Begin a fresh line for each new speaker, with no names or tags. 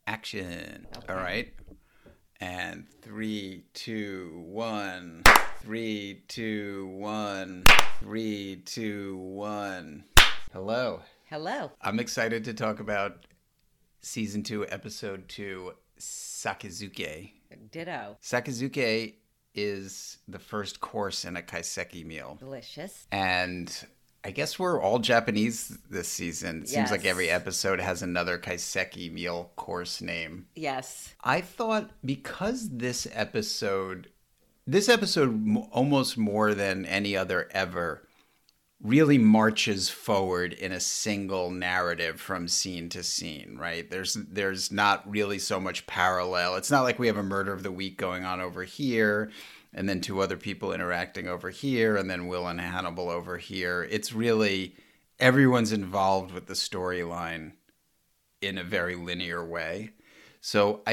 Action.
Okay.
All right. And 3, 2, 1. 3, 2, 1. 3, 2, 1. Hello.
Hello.
I'm excited to talk about Season 2, Episode 2, Sakazuke.
Ditto.
Sakazuke is the first course in a kaiseki meal.
Delicious.
And I guess we're all Japanese this season. It seems like
Yes.
every episode has another kaiseki meal course name.
Yes.
I thought because this episode almost more than any other ever really marches forward in a single narrative from scene to scene, right? There's not really so much parallel. It's not like we have a murder of the week going on over here and then two other people interacting over here and then Will and Hannibal over here. It's really everyone's involved with the storyline in a very linear way. So I